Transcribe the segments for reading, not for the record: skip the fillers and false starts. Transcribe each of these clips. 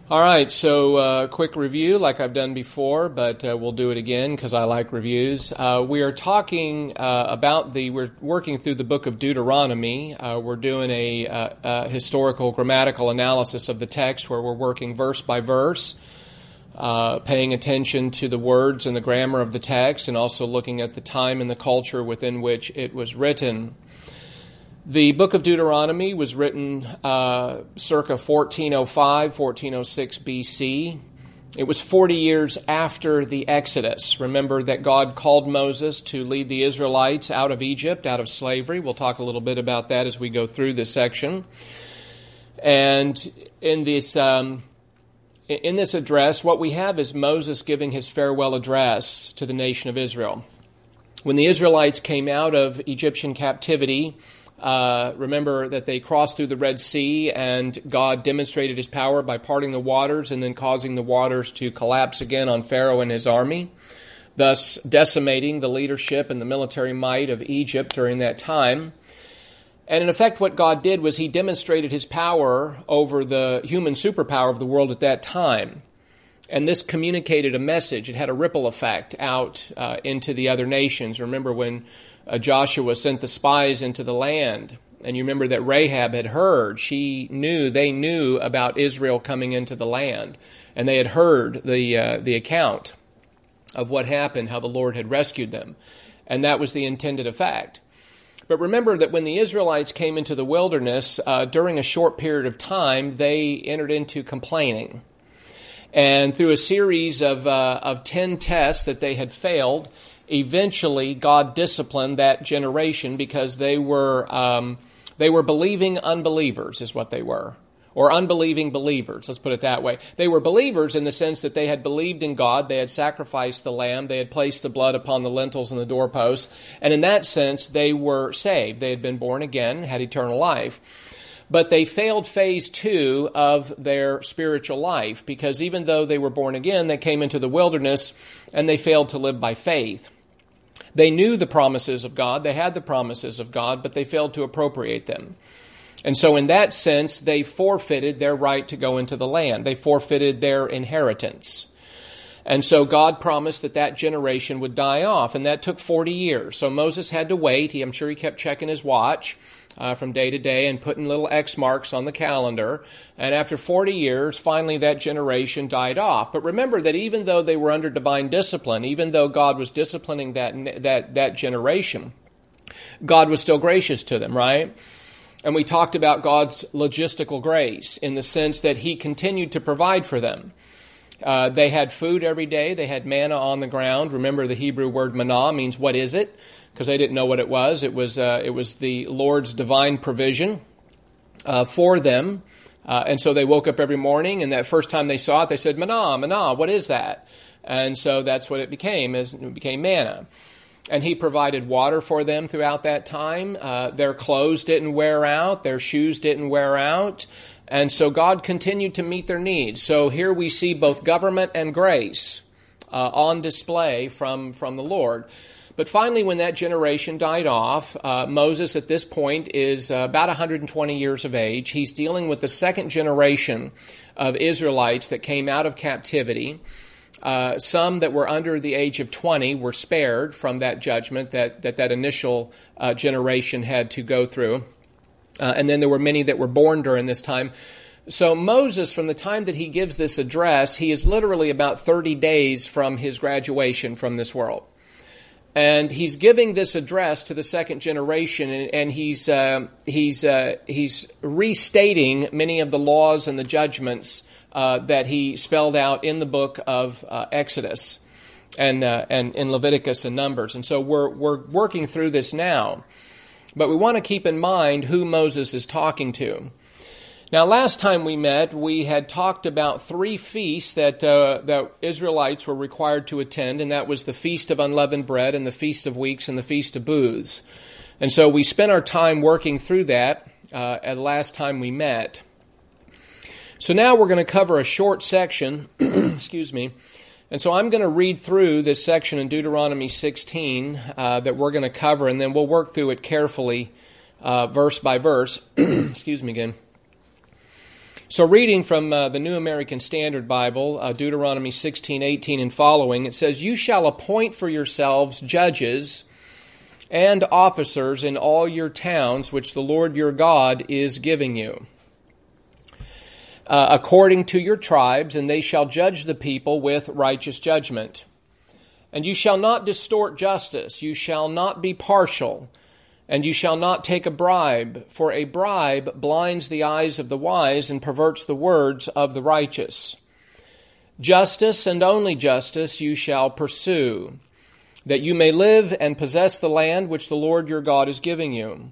All right, so quick review like I've done before, but we'll do it again because I like reviews. We are talking we're working through the book of Deuteronomy. We're doing a historical grammatical analysis of the text where we're working verse by verse, paying attention to the words and the grammar of the text, and also looking at the time and the culture within which it was written. The book of Deuteronomy was written circa 1405, 1406 BC. It was 40 years after the Exodus. Remember that God called Moses to lead the Israelites out of Egypt, out of slavery. We'll talk a little bit about that as we go through this section. And in this address, what we have is Moses giving his farewell address to the nation of Israel. When the Israelites came out of Egyptian captivity, remember that they crossed through the Red Sea and God demonstrated his power by parting the waters and then causing the waters to collapse again on Pharaoh and his army, thus decimating the leadership and the military might of Egypt during that time. And in effect, what God did was he demonstrated his power over the human superpower of the world at that time. And this communicated a message. It had a ripple effect out into the other nations. Remember when Joshua sent the spies into the land, and you remember that Rahab had heard. They knew about Israel coming into the land, and they had heard the account of what happened, how the Lord had rescued them, and that was the intended effect. But remember that when the Israelites came into the wilderness, during a short period of time, they entered into complaining. And through a series of 10 tests that they had failed, eventually God disciplined that generation because they were believing unbelievers is what they were, or unbelieving believers, let's put it that way. They were believers in the sense that they had believed in God, they had sacrificed the lamb, they had placed the blood upon the lintels and the doorposts, and in that sense they were saved. They had been born again, had eternal life. But they failed phase 2 of their spiritual life because even though they were born again, they came into the wilderness and they failed to live by faith. They knew the promises of God, they had the promises of God, but they failed to appropriate them. And so in that sense, they forfeited their right to go into the land. They forfeited their inheritance. And so God promised that generation would die off, and that took 40 years. So Moses had to wait. I'm sure he kept checking his watch from day to day and putting little X marks on the calendar. And after 40 years, finally that generation died off. But remember that even though they were under divine discipline, even though God was disciplining that generation, God was still gracious to them, right? And we talked about God's logistical grace in the sense that he continued to provide for them. They had food every day. They had manna on the ground. Remember, the Hebrew word manna means what is it? Because they didn't know what it was. It was the Lord's divine provision for them. And so they woke up every morning, and that first time they saw it, they said, manna, manna, what is that? And so that's what it became, it became manna. And he provided water for them throughout that time. Their clothes didn't wear out. Their shoes didn't wear out. And so God continued to meet their needs. So here we see both government and grace on display from the Lord. But finally, when that generation died off, Moses at this point is about 120 years of age. He's dealing with the second generation of Israelites that came out of captivity. Some that were under the age of 20 were spared from that judgment that initial generation had to go through. And then there were many that were born during this time. So Moses, from the time that he gives this address, he is literally about 30 days from his graduation from this world. And he's giving this address to the second generation, and he's restating many of the laws and the judgments that he spelled out in the book of Exodus and in Leviticus and Numbers. And so we're working through this now. But we want to keep in mind who Moses is talking to. Now, last time we met, we had talked about 3 feasts that Israelites were required to attend, and that was the Feast of Unleavened Bread and the Feast of Weeks and the Feast of Booths. And so we spent our time working through that at the last time we met. So now we're going to cover a short section, excuse me, and so I'm going to read through this section in Deuteronomy 16 that we're going to cover, and then we'll work through it carefully, verse by verse. Excuse me again. So reading from the New American Standard Bible, Deuteronomy 16:18 and following, it says, "You shall appoint for yourselves judges and officers in all your towns, which the Lord your God is giving you, according to your tribes, and they shall judge the people with righteous judgment. And you shall not distort justice, you shall not be partial, and you shall not take a bribe, for a bribe blinds the eyes of the wise and perverts the words of the righteous. Justice and only justice you shall pursue, that you may live and possess the land which the Lord your God is giving you."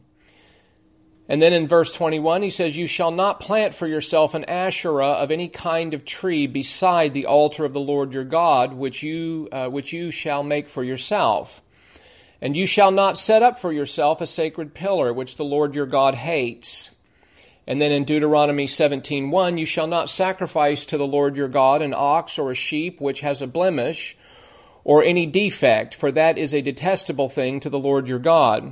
And then in verse 21, he says, "You shall not plant for yourself an Asherah of any kind of tree beside the altar of the Lord your God, which you shall make for yourself. And you shall not set up for yourself a sacred pillar, which the Lord your God hates." And then in Deuteronomy 17:1, "You shall not sacrifice to the Lord your God an ox or a sheep which has a blemish or any defect, for that is a detestable thing to the Lord your God."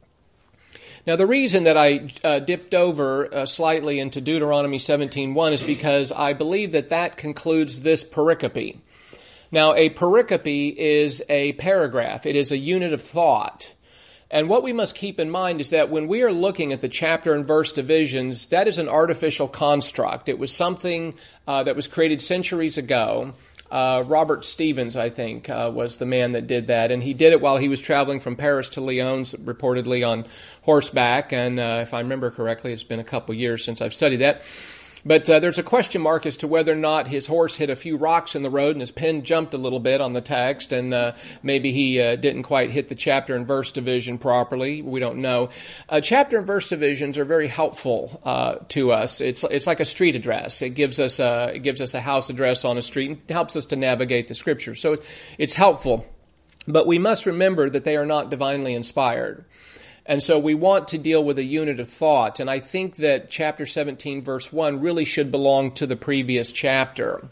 Now, the reason that I dipped over slightly into Deuteronomy 17:1 is because I believe that concludes this pericope. Now, a pericope is a paragraph. It is a unit of thought. And what we must keep in mind is that when we are looking at the chapter and verse divisions, that is an artificial construct. It was something that was created centuries ago. Robert Stevens, I think, was the man that did that. And he did it while he was traveling from Paris to Lyon, reportedly on horseback. And if I remember correctly, it's been a couple years since I've studied that. But there's a question mark as to whether or not his horse hit a few rocks in the road and his pen jumped a little bit on the text, and maybe he didn't quite hit the chapter and verse division properly. We don't know. Chapter and verse divisions are very helpful to us. It's like a street address. It gives us a house address on a street and helps us to navigate the Scriptures. So it's helpful. But we must remember that they are not divinely inspired. And so we want to deal with a unit of thought. And I think that chapter 17, verse 1 really should belong to the previous chapter.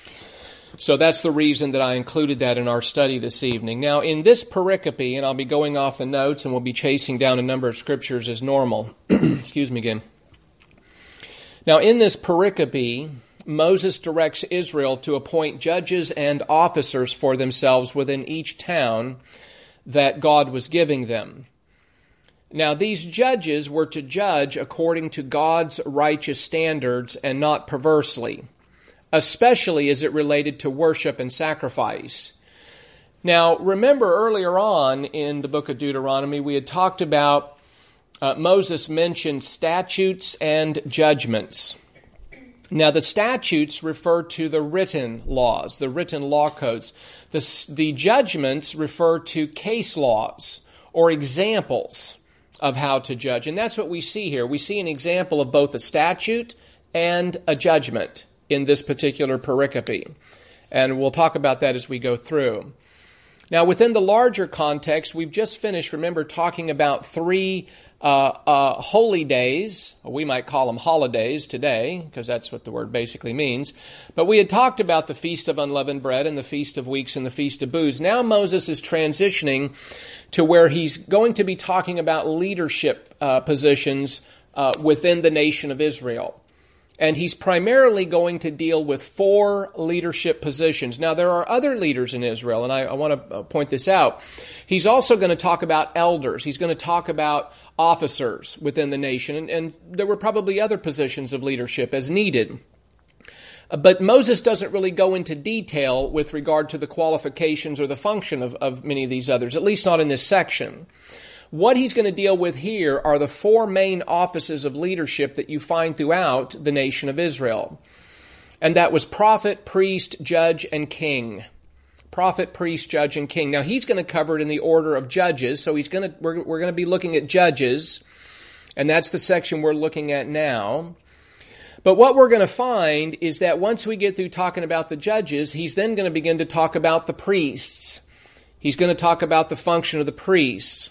So that's the reason that I included that in our study this evening. Now, in this pericope, and I'll be going off the notes and we'll be chasing down a number of scriptures as normal. Excuse me again. Now, in this pericope, Moses directs Israel to appoint judges and officers for themselves within each town that God was giving them. Now, these judges were to judge according to God's righteous standards and not perversely, especially as it related to worship and sacrifice. Now, remember earlier on in the book of Deuteronomy, we had talked about Moses mentioned statutes and judgments. Now, the statutes refer to the written laws, the written law codes. The judgments refer to case laws or examples of how to judge. And that's what we see here. We see an example of both a statute and a judgment in this particular pericope. And we'll talk about that as we go through. Now, within the larger context, we've just finished, remember, talking about three holy days. We might call them holidays today, because that's what the word basically means. But we had talked about the Feast of Unleavened Bread and the Feast of Weeks and the Feast of Booths. Now Moses is transitioning to where he's going to be talking about leadership positions within the nation of Israel. And he's primarily going to deal with 4 leadership positions. Now, there are other leaders in Israel, and I want to point this out. He's also going to talk about elders. He's going to talk about officers within the nation, and there were probably other positions of leadership as needed. But Moses doesn't really go into detail with regard to the qualifications or the function of many of these others, at least not in this section. What he's going to deal with here are the 4 main offices of leadership that you find throughout the nation of Israel. And that was prophet, priest, judge, and king. Prophet, priest, judge, and king. Now, he's going to cover it in the order of judges. So we're going to be looking at judges. And that's the section we're looking at now. But what we're going to find is that once we get through talking about the judges, he's then going to begin to talk about the priests. He's going to talk about the function of the priests.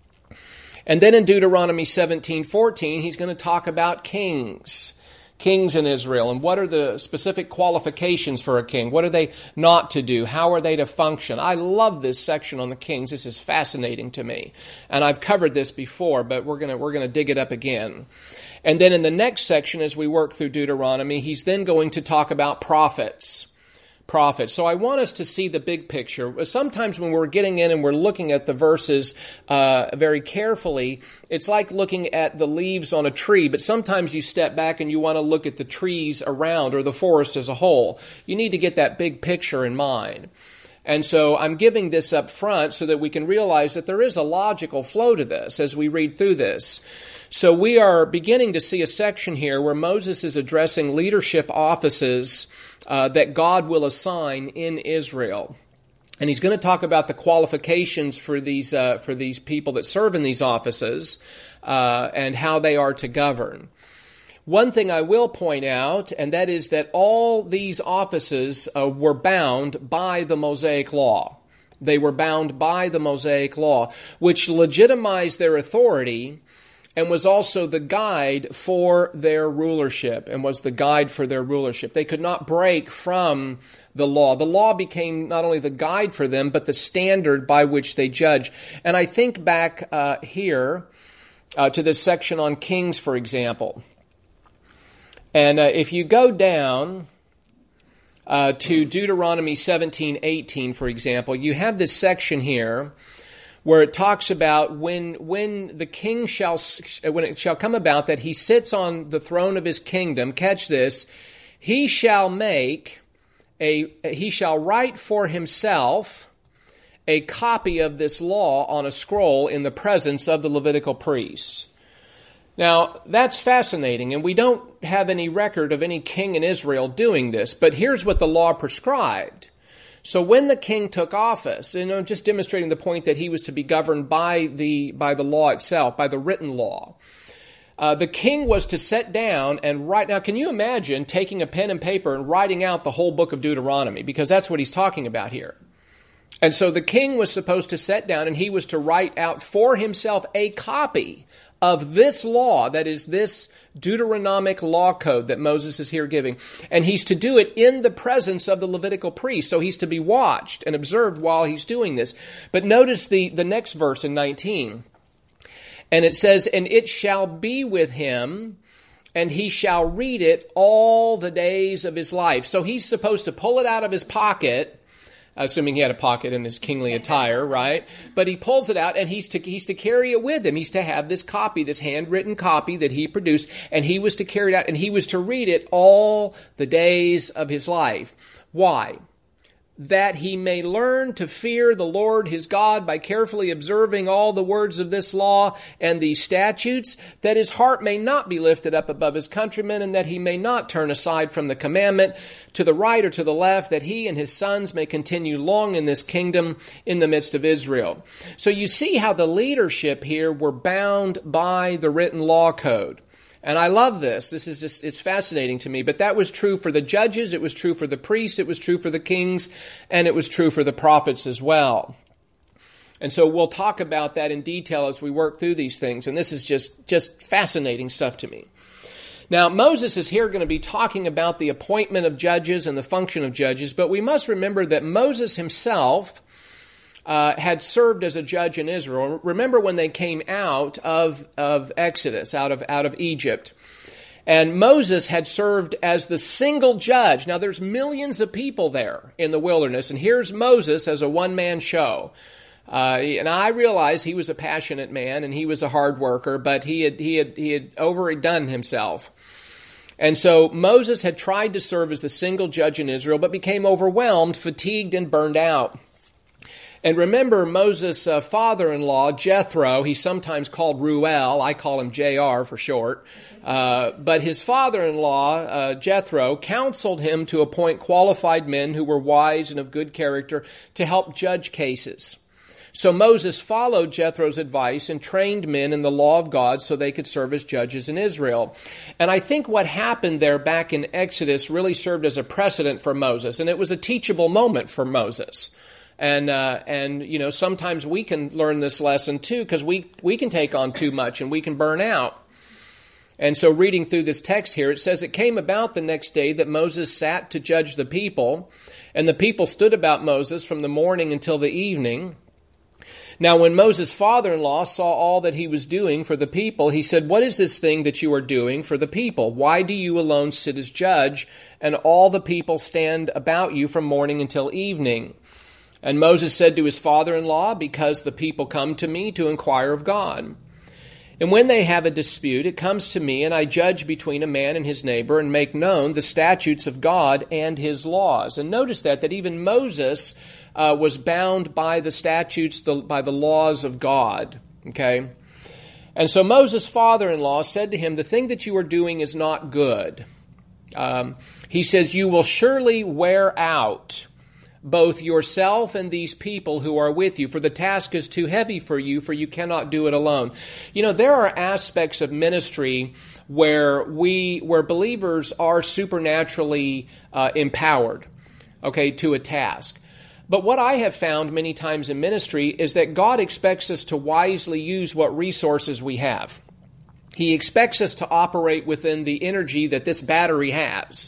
And then in Deuteronomy 17:14, he's going to talk about kings in Israel, and what are the specific qualifications for a king? What are they not to do? How are they to function? I love this section on the kings. This is fascinating to me. And I've covered this before, but we're going to dig it up again. And then in the next section, as we work through Deuteronomy, he's then going to talk about prophets. So I want us to see the big picture. Sometimes when we're getting in and we're looking at the verses very carefully, it's like looking at the leaves on a tree, but sometimes you step back and you want to look at the trees around or the forest as a whole. You need to get that big picture in mind. And so I'm giving this up front so that we can realize that there is a logical flow to this as we read through this. So we are beginning to see a section here where Moses is addressing leadership offices that God will assign in Israel. And he's going to talk about the qualifications for these people that serve in these offices and how they are to govern. One thing I will point out, and that is that all these offices were bound by the Mosaic Law. They were bound by the Mosaic Law, which legitimized their authority and was also the guide for their rulership, They could not break from the law. The law became not only the guide for them, but the standard by which they judge. And I think back here to this section on kings, for example. And if you go down to Deuteronomy 17:18, for example, you have this section here where it talks about when it shall come about that he sits on the throne of his kingdom, catch this, he shall write for himself a copy of this law on a scroll in the presence of the Levitical priests. Now, that's fascinating, and we don't have any record of any king in Israel doing this, but here's what the law prescribed. So when the king took office, just demonstrating the point that he was to be governed by the law itself, by the written law, the king was to sit down and write. Now, can you imagine taking a pen and paper and writing out the whole book of Deuteronomy? Because that's what he's talking about here. And so the king was supposed to sit down and he was to write out for himself a copy of this law, that is this Deuteronomic law code that Moses is here giving. And he's to do it in the presence of the Levitical priest. So he's to be watched and observed while he's doing this. But notice the next verse in 19. And it says, and it shall be with him, and he shall read it all the days of his life. So he's supposed to pull it out of his pocket, assuming he had a pocket in his kingly attire, right? But he pulls it out and he's to carry it with him. He's to have this copy, this handwritten copy that he produced, and he was to carry it out and he was to read it all the days of his life. Why? That he may learn to fear the Lord his God by carefully observing all the words of this law and these statutes, that his heart may not be lifted up above his countrymen, and that he may not turn aside from the commandment to the right or to the left, that he and his sons may continue long in this kingdom in the midst of Israel. So you see how the leadership here were bound by the written law code. And I love this. It's fascinating to me. But that was true for the judges, it was true for the priests, it was true for the kings, and it was true for the prophets as well. And so we'll talk about that in detail as we work through these things. And this is just fascinating stuff to me. Now, Moses is here going to be talking about the appointment of judges and the function of judges, but we must remember that Moses himself had served as a judge in Israel. Remember when they came out of Exodus, out of Egypt. And Moses had served as the single judge. Now there's millions of people there in the wilderness, and here's Moses as a one-man show. And I realize he was a passionate man and he was a hard worker, but he had overdone himself. And so Moses had tried to serve as the single judge in Israel, but became overwhelmed, fatigued, and burned out. And remember Moses' father-in-law, Jethro, he's sometimes called Ruel, I call him JR for short, but his father-in-law, Jethro, counseled him to appoint qualified men who were wise and of good character to help judge cases. So Moses followed Jethro's advice and trained men in the law of God so they could serve as judges in Israel. And I think what happened there back in Exodus really served as a precedent for Moses, and it was a teachable moment for Moses. And you know, sometimes we can learn this lesson too, because we can take on too much and we can burn out. And so reading through this text here, it says, it came about the next day that Moses sat to judge the people, and the people stood about Moses from the morning until the evening. Now, when Moses' father-in-law saw all that he was doing for the people, he said, "What is this thing that you are doing for the people? Why do you alone sit as judge, and all the people stand about you from morning until evening?" And Moses said to his father-in-law, "Because the people come to me to inquire of God. And when they have a dispute, it comes to me, and I judge between a man and his neighbor, and make known the statutes of God and his laws." And notice that even Moses was bound by the statutes, by the laws of God. Okay? And so Moses' father-in-law said to him, "The thing that you are doing is not good." He says, "You will surely wear out both yourself and these people who are with you, for the task is too heavy for you cannot do it alone." You know, there are aspects of ministry where believers are supernaturally empowered, okay, to a task. But what I have found many times in ministry is that God expects us to wisely use what resources we have. He expects us to operate within the energy that this battery has.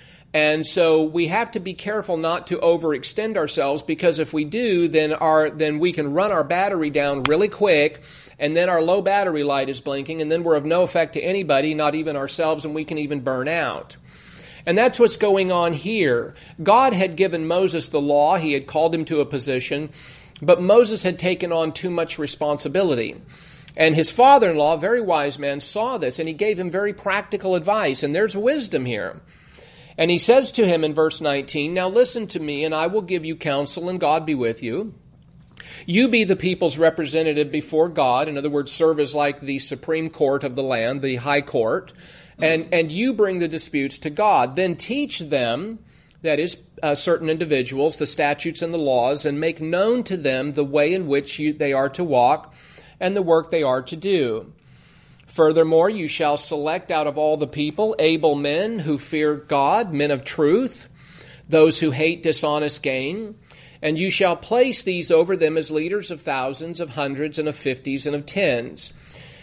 And so we have to be careful not to overextend ourselves, because if we do, then we can run our battery down really quick, and then our low battery light is blinking, and then we're of no effect to anybody, not even ourselves, and we can even burn out. And that's what's going on here. God had given Moses the law. He had called him to a position, but Moses had taken on too much responsibility. And his father-in-law, a very wise man, saw this, and he gave him very practical advice, and there's wisdom here. And he says to him in verse 19, "Now listen to me, and I will give you counsel, and God be with you. You be the people's representative before God." In other words, serve as like the supreme court of the land, the high court. And you bring the disputes to God. Then teach them, that is, certain individuals, the statutes and the laws, and make known to them the way in which they are to walk and the work they are to do. Furthermore, you shall select out of all the people able men who fear God, men of truth, those who hate dishonest gain, and you shall place these over them as leaders of thousands, of hundreds, and of fifties, and of tens.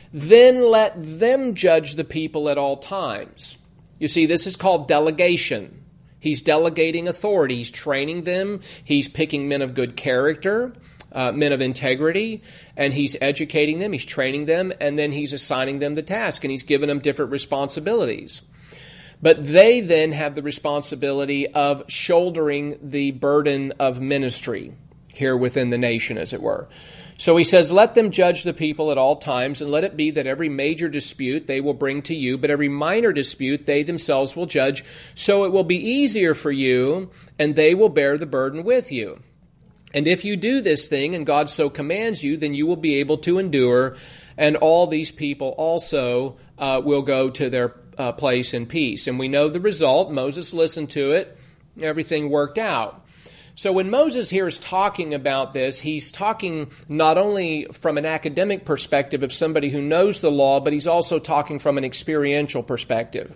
Then let them judge the people at all times. You see, this is called delegation. He's delegating authority. He's training them. He's picking men of good character, men of integrity, and he's educating them, he's training them, and then he's assigning them the task, and he's given them different responsibilities. But they then have the responsibility of shouldering the burden of ministry here within the nation, as it were. So he says, "Let them judge the people at all times, and let it be that every major dispute they will bring to you, but every minor dispute they themselves will judge. So it will be easier for you, and they will bear the burden with you. And if you do this thing, and God so commands you, then you will be able to endure, and all these people also will go to their place in peace." And we know the result. Moses listened to it. Everything worked out. So when Moses here is talking about this, he's talking not only from an academic perspective of somebody who knows the law, but he's also talking from an experiential perspective.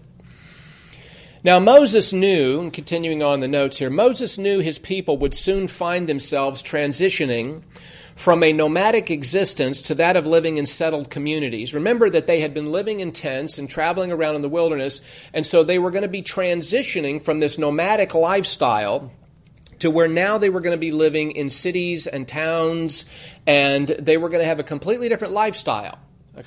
Now Moses knew, and continuing on the notes here, Moses knew his people would soon find themselves transitioning from a nomadic existence to that of living in settled communities. Remember that they had been living in tents and traveling around in the wilderness, and so they were going to be transitioning from this nomadic lifestyle to where now they were going to be living in cities and towns, and they were going to have a completely different lifestyle.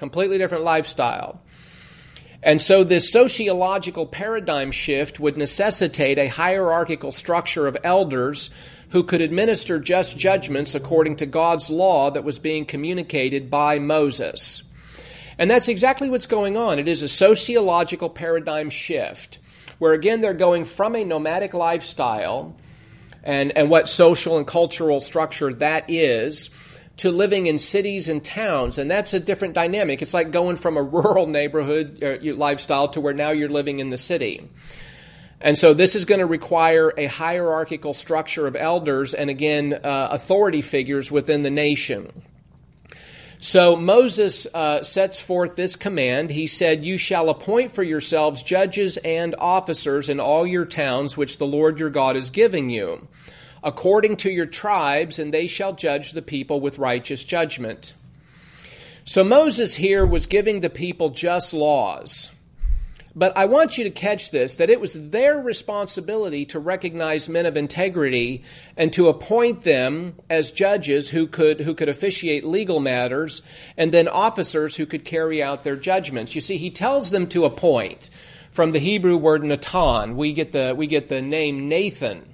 And so this sociological paradigm shift would necessitate a hierarchical structure of elders who could administer just judgments according to God's law that was being communicated by Moses. And that's exactly what's going on. It is a sociological paradigm shift, where again they're going from a nomadic lifestyle and what social and cultural structure that is, to living in cities and towns, and that's a different dynamic. It's like going from a rural neighborhood lifestyle to where now you're living in the city. And so this is going to require a hierarchical structure of elders and, again, authority figures within the nation. So Moses sets forth this command. He said, "You shall appoint for yourselves judges and officers in all your towns which the Lord your God is giving you, according to your tribes, and they shall judge the people with righteous judgment." So Moses here was giving the people just laws, But I want you to catch this, that it was their responsibility to recognize men of integrity and to appoint them as judges who could officiate legal matters, and then officers who could carry out their judgments. You see, he tells them to appoint. From the Hebrew word Natan, we get the name Nathan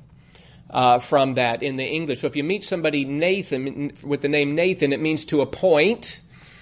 from that in the English. So if you meet somebody Nathan with the name Nathan, it means to appoint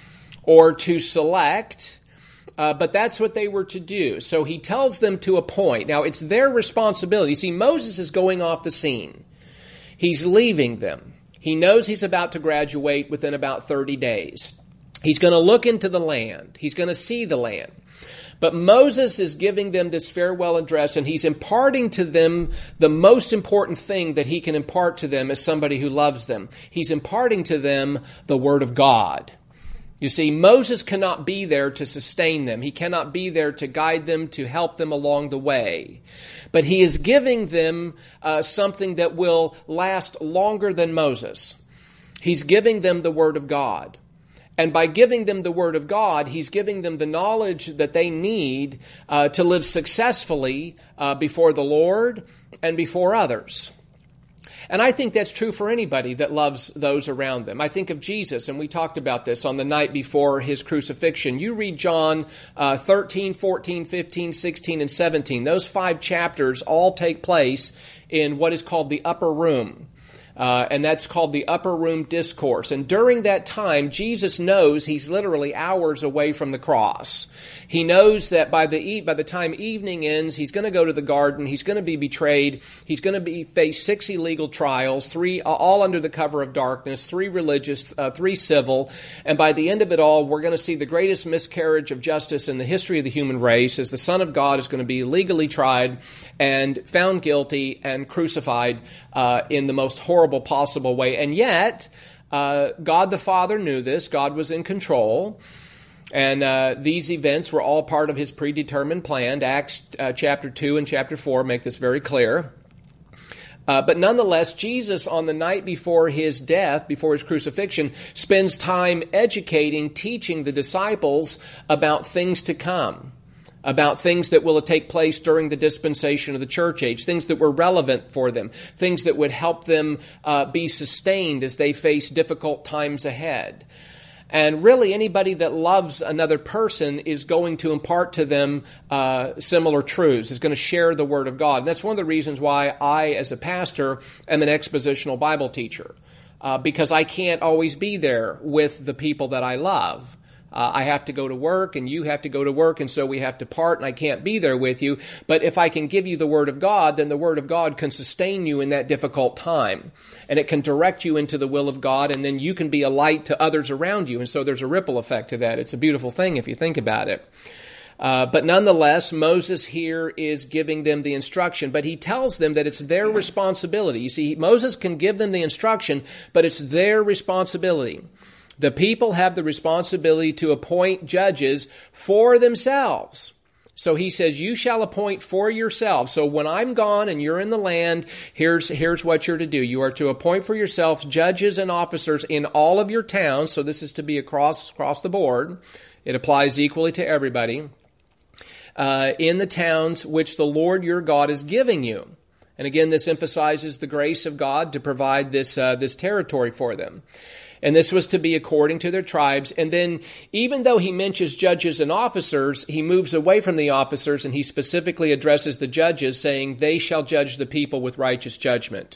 or to select. But that's what they were to do. So he tells them to appoint. Now, it's their responsibility. See, Moses is going off the scene. He's leaving them. He knows he's about to graduate within about 30 days. He's going to look into the land. He's going to see the land. But Moses is giving them this farewell address, and he's imparting to them the most important thing that he can impart to them as somebody who loves them. He's imparting to them the Word of God. You see, Moses cannot be there to sustain them. He cannot be there to guide them, to help them along the way. But he is giving them something that will last longer than Moses. He's giving them the Word of God. And by giving them the Word of God, he's giving them the knowledge that they need to live successfully before the Lord and before others. And I think that's true for anybody that loves those around them. I think of Jesus, and we talked about this on the night before his crucifixion. You read John 13, 14, 15, 16, and 17. Those 5 chapters all take place in what is called the upper room. And that's called the upper room discourse. And during that time, Jesus knows he's literally hours away from the cross. He knows that by the time evening ends, he's going to go to the garden. He's going to be betrayed. He's going to face 6 illegal trials, 3 all under the cover of darkness, 3 religious, 3 civil. And by the end of it all, we're going to see the greatest miscarriage of justice in the history of the human race, as the Son of God is going to be legally tried and found guilty and crucified in the most horrible possible way. And yet, God the Father knew this. God was in control. And these events were all part of his predetermined plan. Acts chapter 2 and chapter 4 make this very clear. But nonetheless, Jesus, on the night before his death, before his crucifixion, spends time educating, teaching the disciples about things to come, about things that will take place during the dispensation of the church age, things that were relevant for them, things that would help them be sustained as they face difficult times ahead. And really, anybody that loves another person is going to impart to them similar truths, is going to share the Word of God. And that's one of the reasons why I, as a pastor, am an expositional Bible teacher, because I can't always be there with the people that I love. I have to go to work, and you have to go to work, and so we have to part, and I can't be there with you. But if I can give you the Word of God, then the Word of God can sustain you in that difficult time. And it can direct you into the will of God, and then you can be a light to others around you. And so there's a ripple effect to that. It's a beautiful thing if you think about it. But nonetheless, Moses here is giving them the instruction, but he tells them that it's their responsibility. You see, Moses can give them the instruction, but it's their responsibility. The people have the responsibility to appoint judges for themselves. So he says, you shall appoint for yourselves. So when I'm gone and you're in the land, here's what you're to do. You are to appoint for yourselves judges and officers in all of your towns. So this is to be across the board. It applies equally to everybody. In the towns which the Lord your God is giving you. And again, this emphasizes the grace of God to provide this territory for them. And this was to be according to their tribes. And then, even though he mentions judges and officers, he moves away from the officers and he specifically addresses the judges, saying, they shall judge the people with righteous judgment.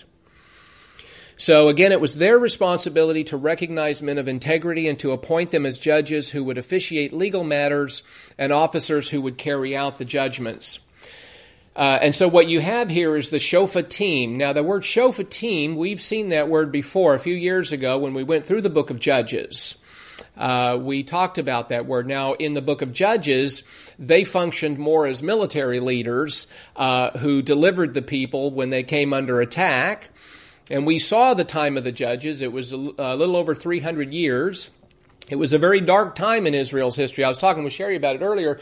So again, it was their responsibility to recognize men of integrity and to appoint them as judges who would officiate legal matters and officers who would carry out the judgments. And so what you have here is the shophatim. Now, the word shophatim, we've seen that word before a few years ago when we went through the book of Judges. We talked about that word. Now, in the book of Judges, they functioned more as military leaders who delivered the people when they came under attack. And we saw the time of the Judges. It was a little over 300 years. It was a very dark time in Israel's history. I was talking with Sherry about it earlier,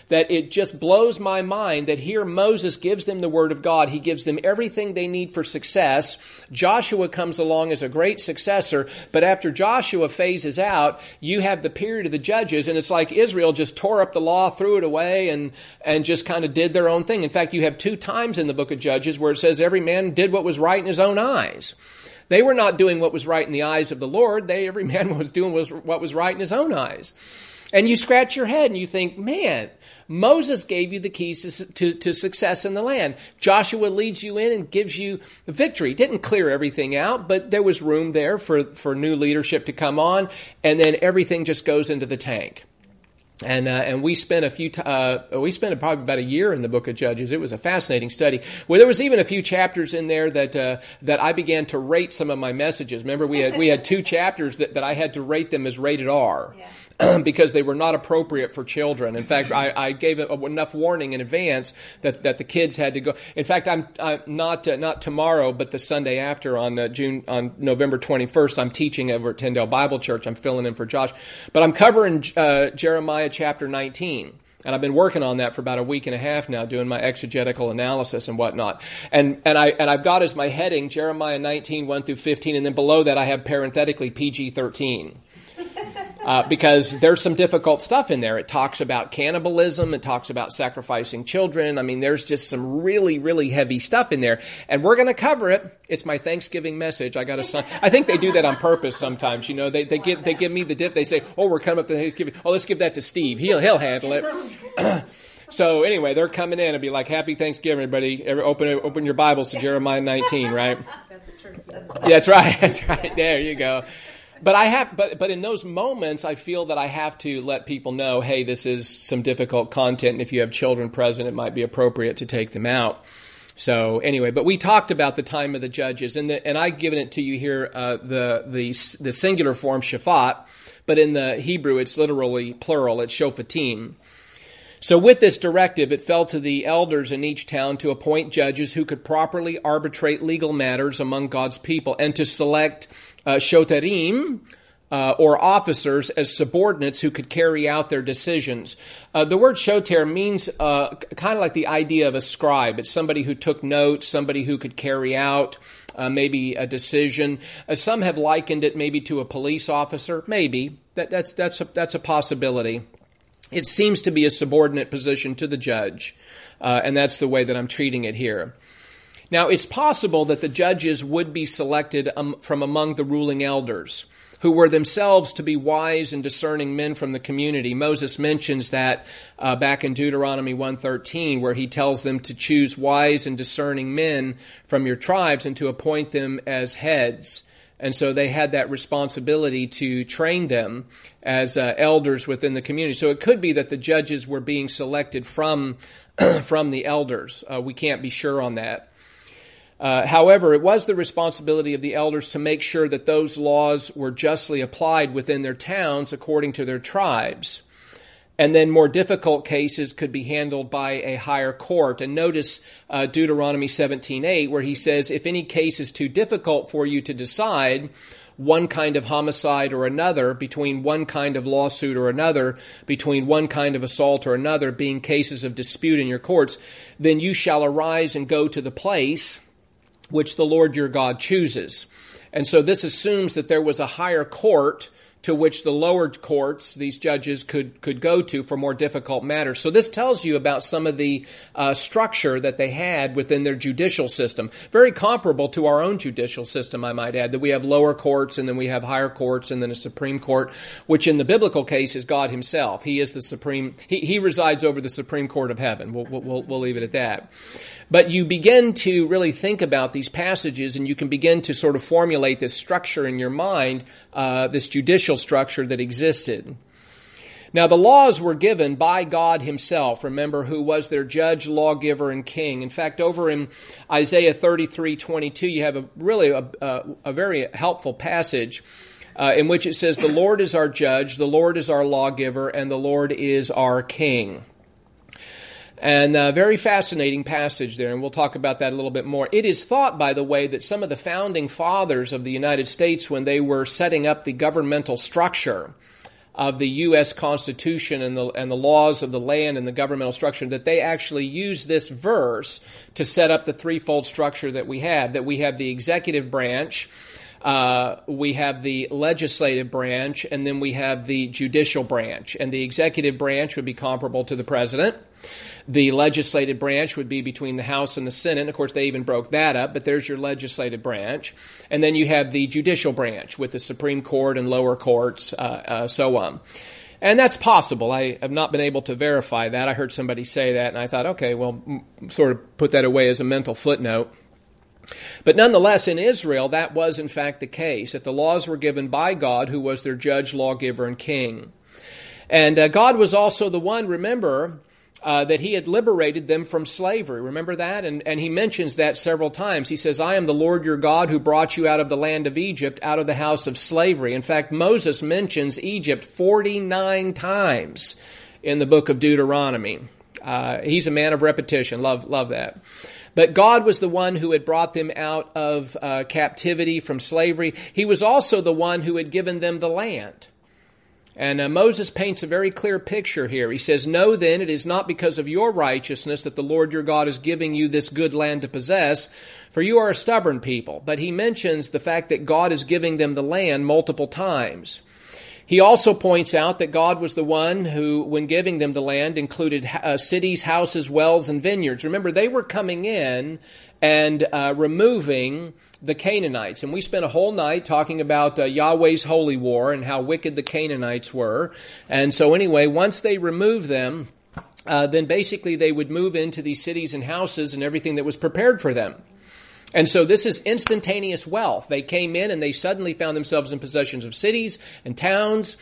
that it just blows my mind that here Moses gives them the word of God. He gives them everything they need for success. Joshua comes along as a great successor, but after Joshua phases out, you have the period of the judges, and it's like Israel just tore up the law, threw it away, and just kind of did their own thing. In fact, you have 2 times in the book of Judges where it says every man did what was right in his own eyes. They were not doing what was right in the eyes of the Lord. Every man was doing what was right in his own eyes. And you scratch your head and you think, man, Moses gave you the keys to success in the land. Joshua leads you in and gives you the victory. Didn't clear everything out, but there was room there for new leadership to come on, and then everything just goes into the tank. And we spent probably about a year in the book of Judges. It was a fascinating study. Well, there was even a few chapters in there that I began to rate some of my messages. Remember, we had 2 chapters that I had to rate them as rated R. Yeah. Because they were not appropriate for children. In fact, I gave enough warning in advance that the kids had to go. In fact, I'm not tomorrow, but the Sunday after on November 21st, I'm teaching over at Tyndale Bible Church. I'm filling in for Josh, but I'm covering Jeremiah chapter 19. And I've been working on that for about a week and a half now, doing my exegetical analysis and whatnot. And I've got as my heading Jeremiah 19, 1 through 15, and then below that I have parenthetically PG-13. Because there's some difficult stuff in there. It talks about cannibalism. It talks about sacrificing children. I mean, there's just some really, really heavy stuff in there. And we're going to cover it. It's my Thanksgiving message. I got a son. I think they do that on purpose sometimes. You know, they give me the dip. They say, oh, we're coming up to Thanksgiving. Oh, let's give that to Steve. He'll handle it. So anyway, they're coming in and be like, happy Thanksgiving, everybody. Open your Bibles to Jeremiah 19, right? That's right. That's right. There you go. But in those moments, I feel that I have to let people know, hey, this is some difficult content, and if you have children present, it might be appropriate to take them out. So anyway, but we talked about the time of the judges, and I've given it to you here, the singular form shaphat, but in the Hebrew, it's literally plural. It's shophatim. So with this directive, it fell to the elders in each town to appoint judges who could properly arbitrate legal matters among God's people and to select shotarim, or officers, as subordinates who could carry out their decisions. The word shoter means kind of like the idea of a scribe. It's somebody who took notes, somebody who could carry out maybe a decision. Some have likened it maybe to a police officer. Maybe. That's a possibility. It seems to be a subordinate position to the judge, and that's the way that I'm treating it here. Now, it's possible that the judges would be selected from among the ruling elders, who were themselves to be wise and discerning men from the community. Moses mentions that back in Deuteronomy 1:13, where he tells them to choose wise and discerning men from your tribes and to appoint them as heads. And so they had that responsibility to train them as elders within the community. So it could be that the judges were being selected from the elders. We can't be sure on that. However, it was the responsibility of the elders to make sure that those laws were justly applied within their towns according to their tribes. And then more difficult cases could be handled by a higher court. And notice Deuteronomy 17:8, where he says, if any case is too difficult for you to decide, one kind of homicide or another, between one kind of lawsuit or another, between one kind of assault or another, being cases of dispute in your courts, then you shall arise and go to the place which the Lord your God chooses. And so this assumes that there was a higher court to which the lower courts, these judges, could go to for more difficult matters. So this tells you about some of the structure that they had within their judicial system. Very comparable to our own judicial system, I might add, that we have lower courts and then we have higher courts and then a Supreme Court, which in the biblical case is God himself. He is the supreme, he resides over the Supreme Court of heaven. We'll leave it at that. But you begin to really think about these passages and you can begin to sort of formulate this structure in your mind, this judicial structure that existed. Now, the laws were given by God himself, remember, who was their judge, lawgiver, and king. In fact, over in Isaiah 33:22, you have a very helpful passage in which it says, the Lord is our judge, the Lord is our lawgiver, and the Lord is our king. And a very fascinating passage there, and we'll talk about that a little bit more. It is thought, by the way, that some of the founding fathers of the United States, when they were setting up the governmental structure, of the U.S. Constitution and the laws of the land and the governmental structure, that they actually use this verse to set up the threefold structure that we have. That we have the executive branch, we have the legislative branch, and then we have the judicial branch. And the executive branch would be comparable to the president. The legislative branch would be between the House and the Senate. Of course, they even broke that up, but there's your legislative branch. And then you have the judicial branch with the Supreme Court and lower courts, so on. And that's possible. I have not been able to verify that. I heard somebody say that, and I thought, okay, well, sort of put that away as a mental footnote. But nonetheless, in Israel, that was in fact the case, that the laws were given by God, who was their judge, lawgiver, and king. And God was also the one, remember, that he had liberated them from slavery. Remember that? And he mentions that several times. He says, I am the Lord your God who brought you out of the land of Egypt, out of the house of slavery. In fact, Moses mentions Egypt 49 times in the book of Deuteronomy. He's a man of repetition. Love that. But God was the one who had brought them out of captivity from slavery. He was also the one who had given them the land. And Moses paints a very clear picture here. He says, know then, it is not because of your righteousness that the Lord your God is giving you this good land to possess, for you are a stubborn people. But he mentions the fact that God is giving them the land multiple times. He also points out that God was the one who, when giving them the land, included cities, houses, wells, and vineyards. Remember, they were coming in and removing the Canaanites. And we spent a whole night talking about Yahweh's holy war and how wicked the Canaanites were. And so anyway, once they removed them, then basically they would move into these cities and houses and everything that was prepared for them. And so this is instantaneous wealth. They came in and they suddenly found themselves in possessions of cities and towns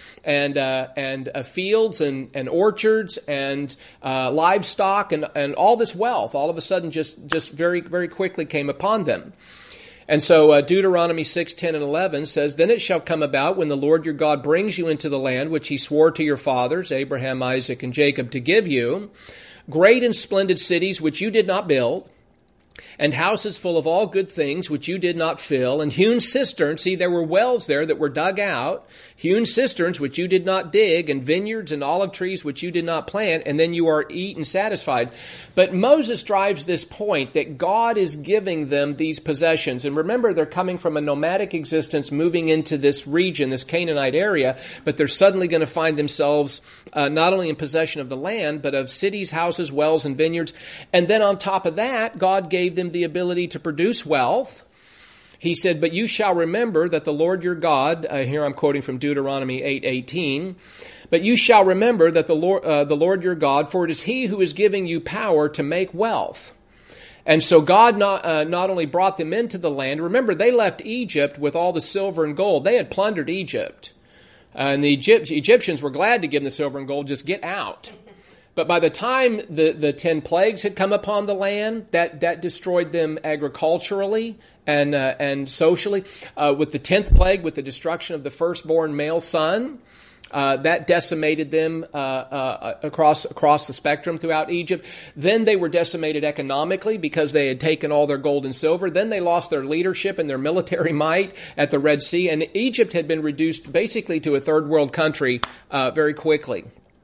and fields and orchards and livestock and all this wealth all of a sudden just very, very quickly came upon them. And so Deuteronomy 6, 10, and 11 says, Then it shall come about when the Lord your God brings you into the land which he swore to your fathers, Abraham, Isaac, and Jacob, to give you, great and splendid cities which you did not build, and houses full of all good things which you did not fill, and hewn cisterns. See, there were wells there that were dug out, hewn cisterns which you did not dig, and vineyards and olive trees which you did not plant, and then you are eaten satisfied. But Moses drives this point that God is giving them these possessions. And remember, they're coming from a nomadic existence, moving into this region, this Canaanite area, but they're suddenly going to find themselves not only in possession of the land, but of cities, houses, wells, and vineyards. And then on top of that, God gave them the ability to produce wealth. He said, but you shall remember that the Lord your God, here I'm quoting from Deuteronomy 8:18, but you shall remember that the Lord your God, for it is he who is giving you power to make wealth. And so God not only brought them into the land, remember they left Egypt with all the silver and gold. They had plundered Egypt. And the Egyptians were glad to give them the silver and gold, just get out. But by the time the 10 plagues had come upon the land, that destroyed them agriculturally and socially. With the 10th plague, with the destruction of the firstborn male son, that decimated them across the spectrum throughout Egypt. Then they were decimated economically because they had taken all their gold and silver. Then they lost their leadership and their military might at the Red Sea. And Egypt had been reduced basically to a third world country very quickly.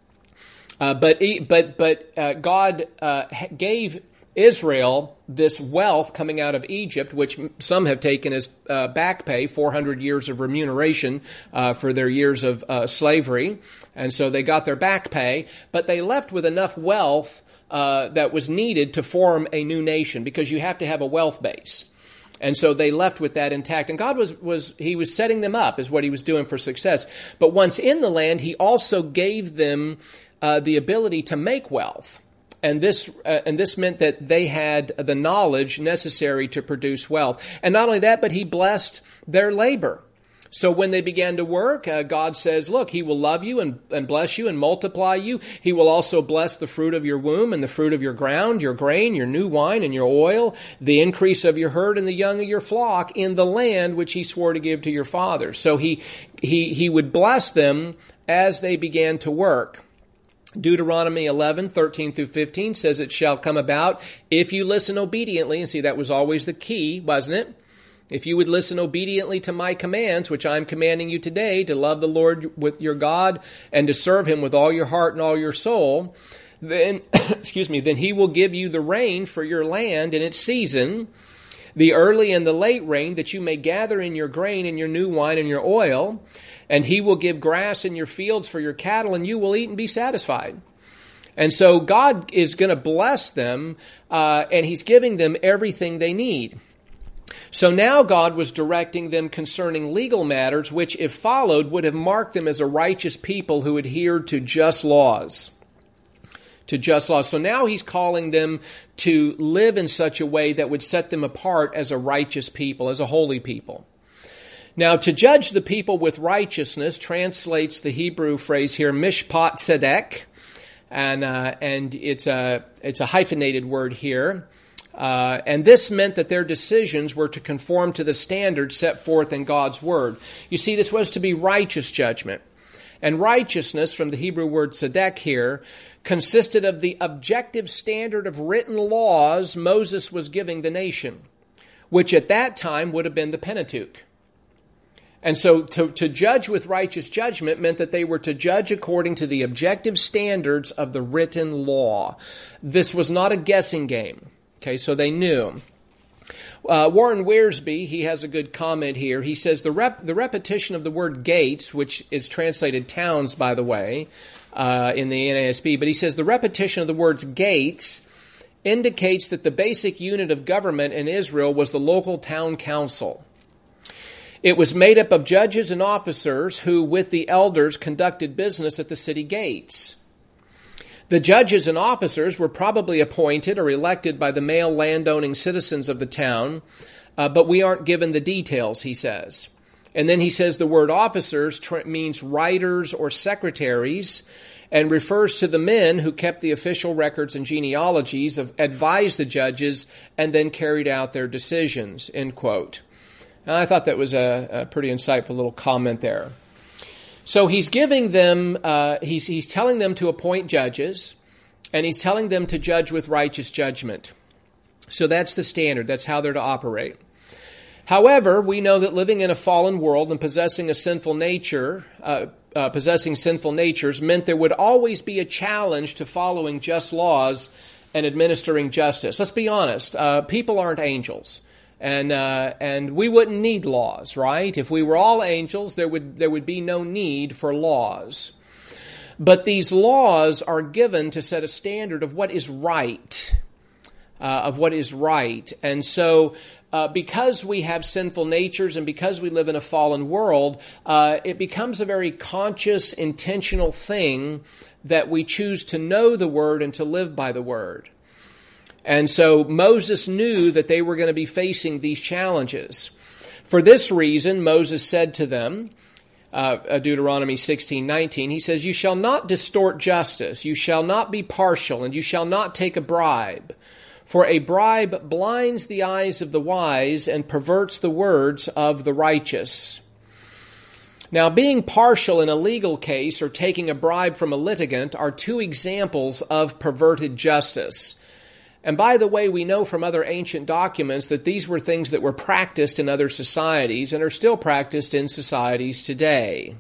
But God gave Israel this wealth coming out of Egypt, which some have taken as back pay, 400 years of remuneration for their years of slavery. And so they got their back pay, but they left with enough wealth that was needed to form a new nation, because you have to have a wealth base. And so they left with that intact. And God was setting them up, is what he was doing for success. But once in the land, he also gave them the ability to make wealth. And this meant that they had the knowledge necessary to produce wealth. And not only that, but he blessed their labor. So when they began to work, God says, look, he will love you and bless you and multiply you. He will also bless the fruit of your womb and the fruit of your ground, your grain, your new wine and your oil, the increase of your herd and the young of your flock in the land which he swore to give to your fathers. So he would bless them as they began to work. Deuteronomy 11, 13 through 15 says, it shall come about if you listen obediently. And see, that was always the key, wasn't it? if you would listen obediently to my commands, which I am commanding you today, to love the Lord with your God and to serve him with all your heart and all your soul, then, then he will give you the rain for your land in its season, the early and the late rain, that you may gather in your grain and your new wine and your oil, and he will give grass in your fields for your cattle, and you will eat and be satisfied. And so God is going to bless them, and he's giving them everything they need. So now God was directing them concerning legal matters, which, if followed, would have marked them as a righteous people who adhered to just laws. So now he's calling them to live in such a way that would set them apart as a righteous people, as a holy people. Now, to judge the people with righteousness translates the Hebrew phrase here, mishpat tzedek, and it's a hyphenated word here. And this meant that their decisions were to conform to the standards set forth in God's word. You see, this was to be righteous judgment. And righteousness, from the Hebrew word tzedek here, consisted of the objective standard of written laws Moses was giving the nation, which at that time would have been the Pentateuch. And so to judge with righteous judgment meant that they were to judge according to the objective standards of the written law. This was not a guessing game. Okay, so they knew. Warren Wiersbe, he has a good comment here. He says the repetition of the word gates, which is translated towns, by the way, in the NASB, but he says the repetition of the words gates indicates that the basic unit of government in Israel was the local town council. It was made up of judges and officers who, with the elders, conducted business at the city gates. The judges and officers were probably appointed or elected by the male landowning citizens of the town, but we aren't given the details, he says. And then he says the word officers means writers or secretaries, and refers to the men who kept the official records and genealogies, advised the judges, and then carried out their decisions, end quote. And I thought that was a pretty insightful little comment there. So he's giving them, he's telling them to appoint judges, and he's telling them to judge with righteous judgment. So that's the standard. That's how they're to operate. However, we know that living in a fallen world and possessing sinful natures meant there would always be a challenge to following just laws and administering justice. Let's be honest. People aren't angels. And we wouldn't need laws, right? If we were all angels, there would be no need for laws. But these laws are given to set a standard of what is right, And so, because we have sinful natures and because we live in a fallen world, it becomes a very conscious, intentional thing that we choose to know the Word and to live by the Word. And so Moses knew that they were going to be facing these challenges. For this reason, Moses said to them, Deuteronomy 16:19, he says, "You shall not distort justice, you shall not be partial, and you shall not take a bribe. For a bribe blinds the eyes of the wise and perverts the words of the righteous." Now, being partial in a legal case or taking a bribe from a litigant are two examples of perverted justice. And by the way, we know from other ancient documents that these were things that were practiced in other societies and are still practiced in societies today.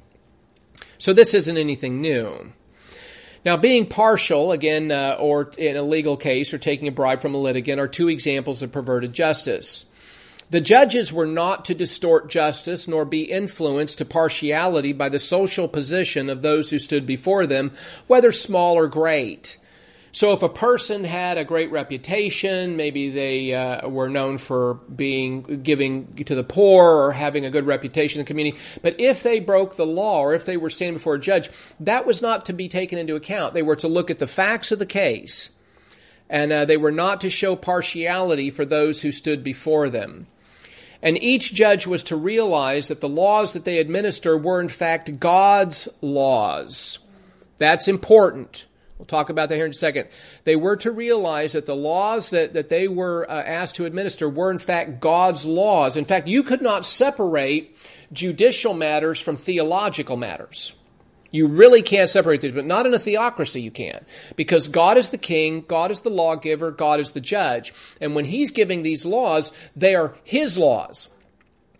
So this isn't anything new. Now, being partial, again, or in a legal case or taking a bribe from a litigant are two examples of perverted justice. The judges were not to distort justice nor be influenced to partiality by the social position of those who stood before them, whether small or great. So if a person had a great reputation, maybe they were known for giving to the poor or having a good reputation in the community, but if they broke the law or if they were standing before a judge, that was not to be taken into account. They were to look at the facts of the case, and they were not to show partiality for those who stood before them. And each judge was to realize that the laws that they administer were in fact God's laws. That's important. We'll talk about that here in a second. They were to realize that the laws that they were asked to administer were in fact God's laws. In fact, you could not separate judicial matters from theological matters. You really can't separate these, but not in a theocracy you can. Because God is the king, God is the lawgiver, God is the judge. And when he's giving these laws, they are his laws.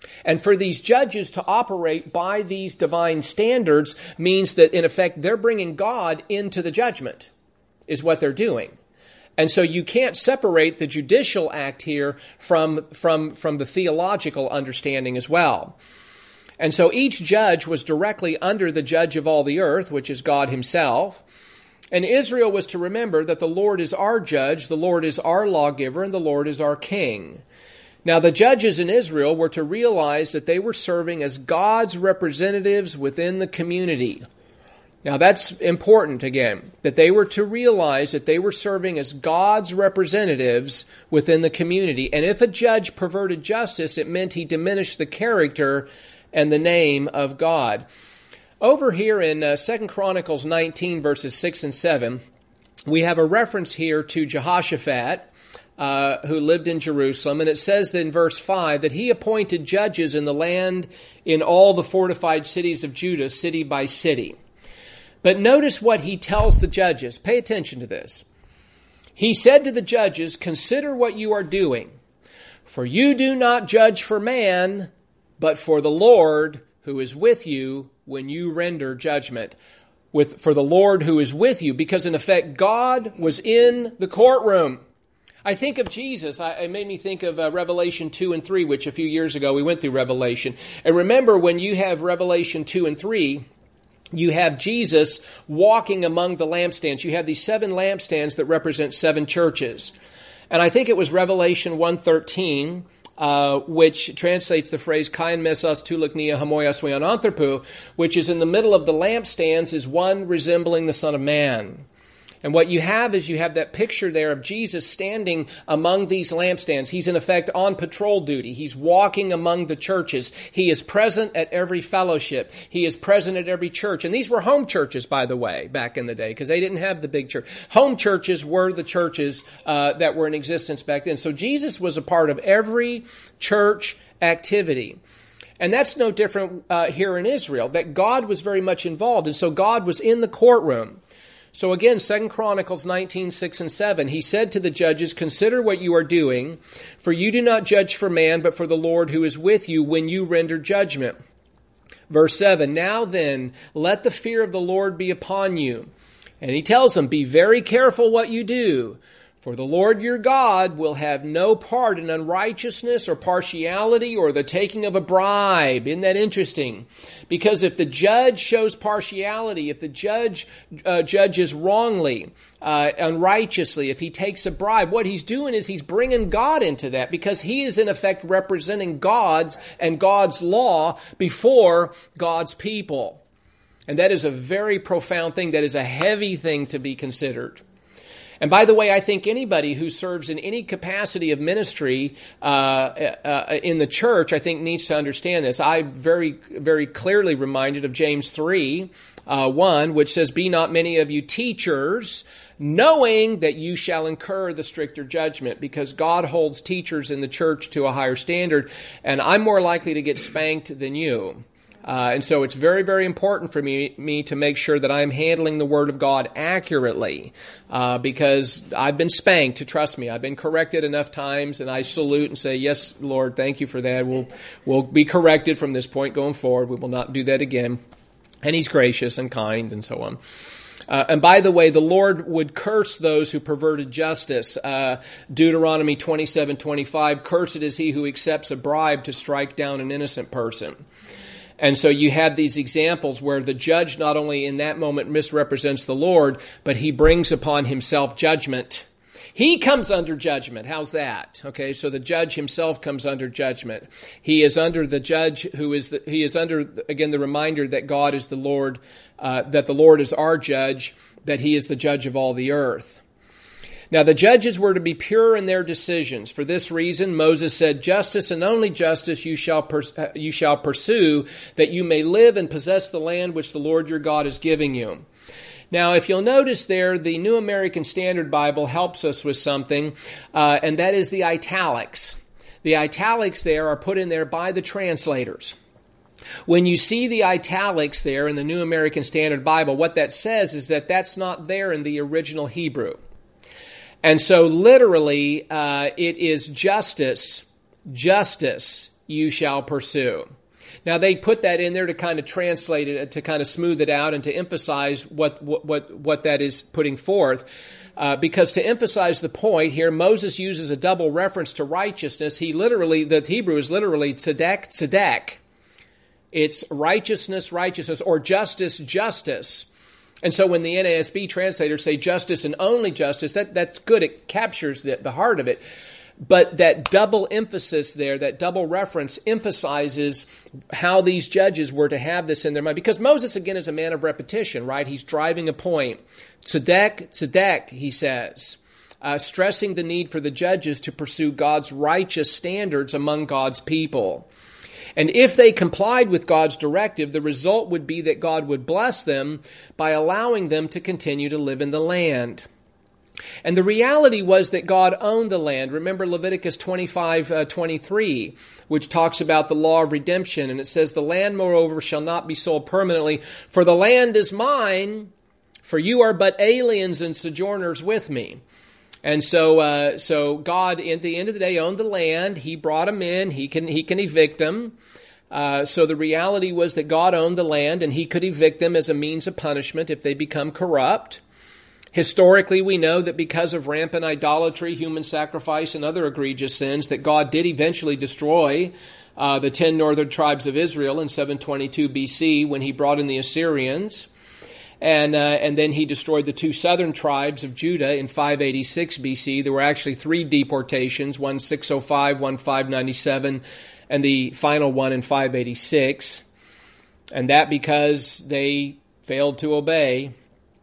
And for these judges to operate by these divine standards means that, in effect, they're bringing God into the judgment, is what they're doing. And so you can't separate the judicial act here from the theological understanding as well. And so each judge was directly under the judge of all the earth, which is God himself. And Israel was to remember that the Lord is our judge, the Lord is our lawgiver, and the Lord is our king. Now, the judges in Israel were to realize that they were serving as God's representatives within the community. Now, that's important, again, that they were to realize that they were serving as God's representatives within the community. And if a judge perverted justice, it meant he diminished the character and the name of God. Over here in 2 Chronicles 19, verses 6 and 7, we have a reference here to Jehoshaphat, who lived in Jerusalem. And it says in verse 5 that he appointed judges in the land in all the fortified cities of Judah, city by city. But notice what he tells the judges. Pay attention to this. He said to the judges, "Consider what you are doing, for you do not judge for man, but for the Lord who is with you when you render judgment." For the Lord who is with you, because in effect God was in the courtroom. I think of Jesus. It made me think of Revelation 2 and 3, which a few years ago we went through Revelation. And remember, when you have Revelation 2 and 3, you have Jesus walking among the lampstands. You have these 7 lampstands that represent 7 churches. And I think it was Revelation 1:13, which translates the phrase "Kain mesas tulaknia hamoias weon anthropu," which is in the middle of the lampstands is one resembling the Son of Man. And what you have is you have that picture there of Jesus standing among these lampstands. He's in effect on patrol duty. He's walking among the churches. He is present at every fellowship. He is present at every church. And these were home churches, by the way, back in the day, because they didn't have the big church. Home churches were the churches that were in existence back then. So Jesus was a part of every church activity. And that's no different here in Israel, that God was very much involved. And so God was in the courtroom. So again, 2 Chronicles 19, 6 and 7, he said to the judges, "Consider what you are doing, for you do not judge for man, but for the Lord who is with you when you render judgment." Verse 7, "Now then, let the fear of the Lord be upon you." And he tells them, "Be very careful what you do, for the Lord your God will have no part in unrighteousness or partiality or the taking of a bribe." Isn't that interesting? Because if the judge shows partiality, if the judge judges wrongly, unrighteously, if he takes a bribe, what he's doing is he's bringing God into that, because he is in effect representing God's and God's law before God's people. And that is a very profound thing. That is a heavy thing to be considered. And by the way, I think anybody who serves in any capacity of ministry in the church, I think needs to understand this. I'm very, very clearly reminded of James 3, 1, which says, "Be not many of you teachers, knowing that you shall incur the stricter judgment," because God holds teachers in the church to a higher standard, and I'm more likely to get spanked than you. And so it's very, very important for me to make sure that I'm handling the Word of God accurately, because I've been spanked, trust me. I've been corrected enough times, and I salute and say, "Yes, Lord, thank you for that. We'll be corrected from this point going forward. We will not do that again." And He's gracious and kind and so on. And by the way, the Lord would curse those who perverted justice. Deuteronomy 27:25, "Cursed is he who accepts a bribe to strike down an innocent person." And so you have these examples where the judge not only in that moment misrepresents the Lord, but he brings upon himself judgment. He comes under judgment. How's that? Okay, so the judge himself comes under judgment. He is under the judge he is under, again, the reminder that God is the Lord, that the Lord is our judge, that he is the judge of all the earth. Now, the judges were to be pure in their decisions. For this reason, Moses said, "Justice and only justice you shall pursue, that you may live and possess the land which the Lord your God is giving you." Now, if you'll notice there, the New American Standard Bible helps us with something, and that is the italics. The italics there are put in there by the translators. When you see the italics there in the New American Standard Bible, what that says is that that's not there in the original Hebrew. And so literally, it is justice, you shall pursue. Now, they put that in there to kind of translate it, to kind of smooth it out and to emphasize what that is putting forth. Because to emphasize the point here, Moses uses a double reference to righteousness. The Hebrew is literally tzedek, tzedek. It's righteousness, righteousness, or justice, justice. And so when the NASB translators say justice and only justice, that's good. It captures the heart of it. But that double emphasis there, that double reference emphasizes how these judges were to have this in their mind. Because Moses, again, is a man of repetition, right? He's driving a point. Tzedek, tzedek, he says, stressing the need for the judges to pursue God's righteous standards among God's people. And if they complied with God's directive, the result would be that God would bless them by allowing them to continue to live in the land. And the reality was that God owned the land. Remember Leviticus 25:23, which talks about the law of redemption. And it says, the land, moreover, shall not be sold permanently, for the land is mine, for you are but aliens and sojourners with me. And so God, at the end of the day, owned the land. He brought them in. He can evict them. So the reality was that God owned the land, and he could evict them as a means of punishment if they become corrupt. Historically, we know that because of rampant idolatry, human sacrifice, and other egregious sins, that God did eventually destroy the 10 northern tribes of Israel in 722 BC when he brought in the Assyrians. And then he destroyed the 2 southern tribes of Judah in 586 BC. There were actually 3 deportations, one 605, one 597, and the final one in 586. And that because they failed to obey.